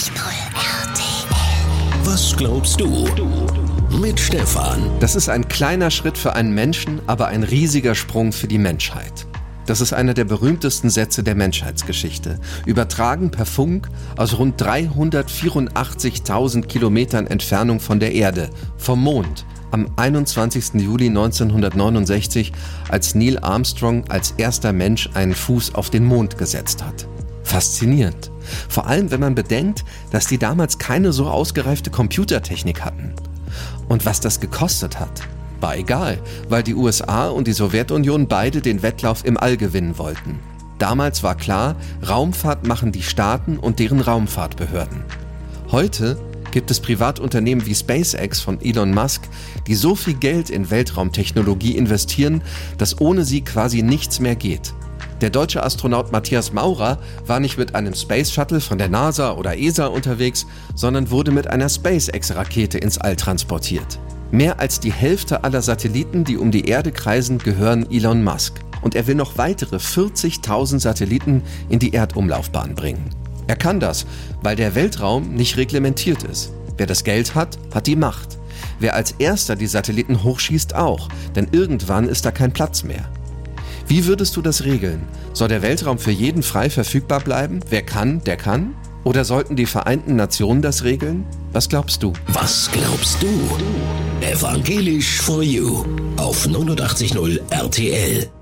RTL. Was glaubst du? Mit Stefan. Das ist ein kleiner Schritt für einen Menschen, aber ein riesiger Sprung für die Menschheit. Das ist einer der berühmtesten Sätze der Menschheitsgeschichte. Übertragen per Funk aus rund 384.000 Kilometern Entfernung von der Erde, vom Mond, am 21. Juli 1969, als Neil Armstrong als erster Mensch einen Fuß auf den Mond gesetzt hat. Faszinierend. Vor allem, wenn man bedenkt, dass die damals keine so ausgereifte Computertechnik hatten. Und was das gekostet hat, war egal, weil die USA und die Sowjetunion beide den Wettlauf im All gewinnen wollten. Damals war klar, Raumfahrt machen die Staaten und deren Raumfahrtbehörden. Heute gibt es Privatunternehmen wie SpaceX von Elon Musk, die so viel Geld in Weltraumtechnologie investieren, dass ohne sie quasi nichts mehr geht. Der deutsche Astronaut Matthias Maurer war nicht mit einem Space Shuttle von der NASA oder ESA unterwegs, sondern wurde mit einer SpaceX-Rakete ins All transportiert. Mehr als die Hälfte aller Satelliten, die um die Erde kreisen, gehören Elon Musk. Und er will noch weitere 40.000 Satelliten in die Erdumlaufbahn bringen. Er kann das, weil der Weltraum nicht reglementiert ist. Wer das Geld hat, hat die Macht. Wer als erster die Satelliten hochschießt auch, denn irgendwann ist da kein Platz mehr. Wie würdest du das regeln? Soll der Weltraum für jeden frei verfügbar bleiben? Wer kann, der kann? Oder sollten die Vereinten Nationen das regeln? Was glaubst du? Was glaubst du? Evangelisch for You auf 89.0 RTL.